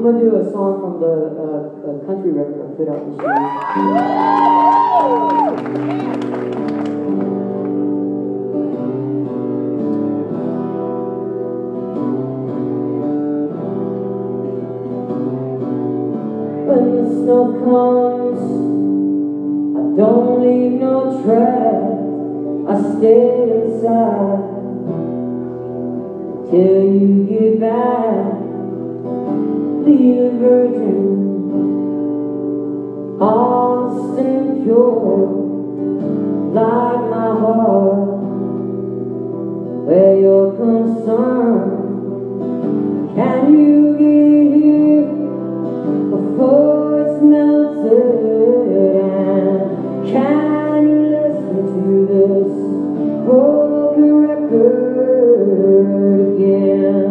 gonna do a song from the country record I put out this year. When the snow comes, I don't leave no track. I stay inside till you get back. Leave a virgin, honest and pure, like my heart. Where you're concerned, can you get here before it's melted? And can you listen to this broken record again?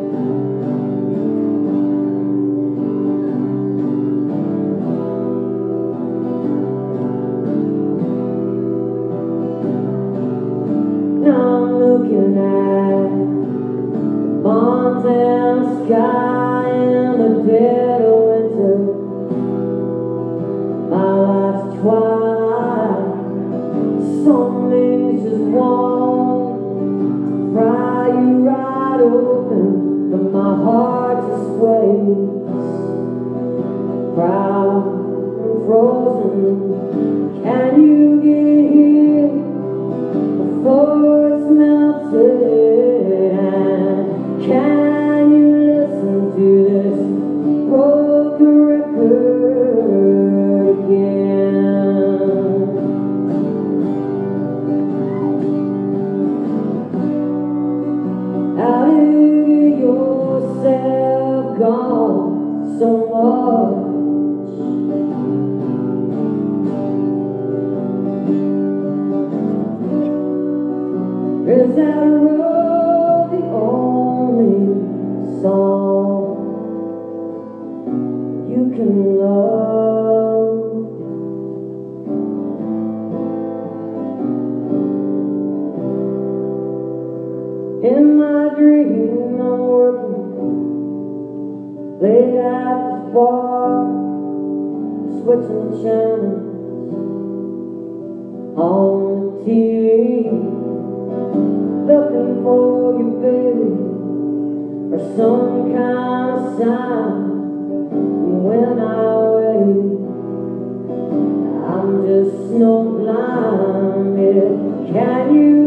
Now I'm looking at the mountain sky and the dead of winter. My life's twilight. Some things just won't pry you right open, but my heart just waits, proud and frozen. Can you get here before it's melted? And can you listen to this broken record again? How did you get yourself gone so much? Is that road the only song you can love? In my dream I'm working late at the bar, switching the channels on the TV, looking for you, baby, or some kind of sign. When I wait, I'm just snow blind. Can you